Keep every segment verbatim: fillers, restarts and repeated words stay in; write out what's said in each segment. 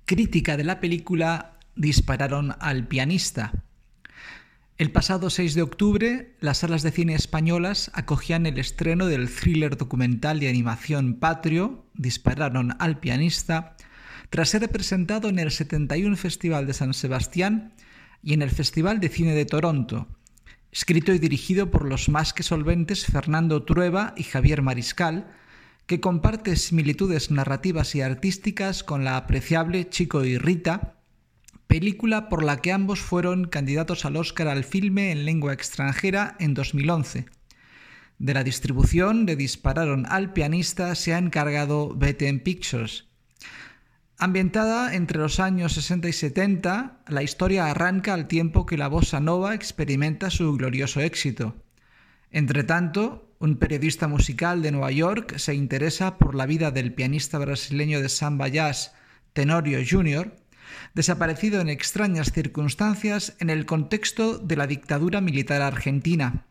Crítica de la película Dispararon al pianista. El pasado seis de octubre, las salas de cine españolas acogían el estreno del thriller documental de animación patrio Dispararon al pianista, tras ser presentado en el setenta y uno Festival de San Sebastián y en el Festival de Cine de Toronto, escrito y dirigido por los más que solventes Fernando Trueba y Javier Mariscal, que comparte similitudes narrativas y artísticas con la apreciable Chico y Rita, película por la que ambos fueron candidatos al Oscar al filme en lengua extranjera en dos mil once. De la distribución de Dispararon al pianista se ha encargado B T N Pictures. Ambientada entre los años sesenta y setenta, la historia arranca al tiempo que la bossa nova experimenta su glorioso éxito. Entretanto, un periodista musical de Nueva York se interesa por la vida del pianista brasileño de samba jazz Tenorio júnior, desaparecido en extrañas circunstancias en el contexto de la dictadura militar argentina.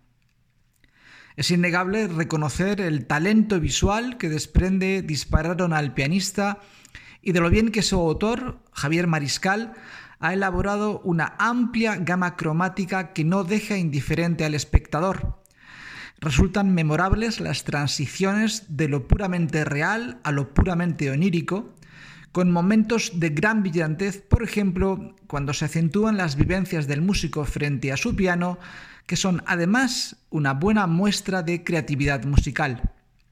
Es innegable reconocer el talento visual que desprende Dispararon al pianista y de lo bien que su autor, Javier Mariscal, ha elaborado una amplia gama cromática que no deja indiferente al espectador. Resultan memorables las transiciones de lo puramente real a lo puramente onírico, con momentos de gran brillantez, por ejemplo, cuando se acentúan las vivencias del músico frente a su piano, que son además una buena muestra de creatividad musical.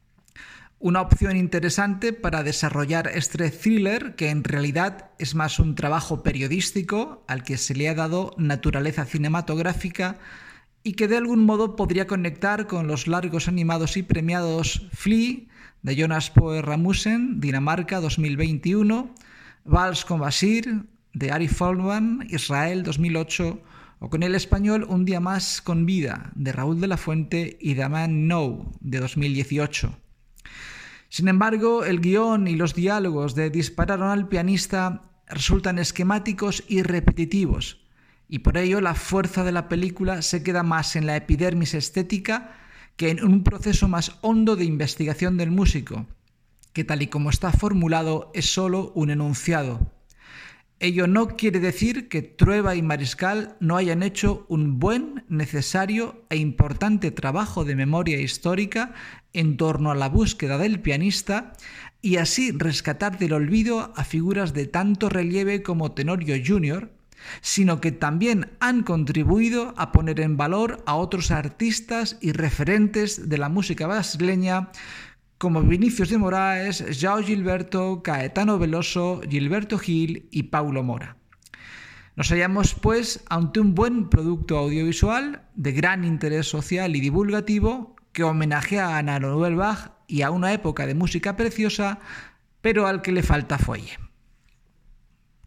Una opción interesante para desarrollar este thriller, que en realidad es más un trabajo periodístico al que se le ha dado naturaleza cinematográfica y que de algún modo podría conectar con los largos animados y premiados Flea, de Jonas Poe Rasmussen, Dinamarca dos mil veintiuno, Vals con Bashir, de Ari Folkman, Israel dos mil ocho, o con el español Un día más con vida, de Raúl de la Fuente y Damián Nou, de dos mil dieciocho. Sin embargo, el guión y los diálogos de Dispararon al pianista resultan esquemáticos y repetitivos, y por ello la fuerza de la película se queda más en la epidermis estética que en un proceso más hondo de investigación del músico, que tal y como está formulado es solo un enunciado. Ello no quiere decir que Trueba y Mariscal no hayan hecho un buen, necesario e importante trabajo de memoria histórica en torno a la búsqueda del pianista y así rescatar del olvido a figuras de tanto relieve como Tenorio júnior, sino que también han contribuido a poner en valor a otros artistas y referentes de la música brasileña como Vinicius de Moraes, João Gilberto, Caetano Veloso, Gilberto Gil y Paulo Mora. Nos hallamos, pues, ante un buen producto audiovisual de gran interés social y divulgativo que homenajea a Ana Noël Bach y a una época de música preciosa, pero al que le falta fuelle.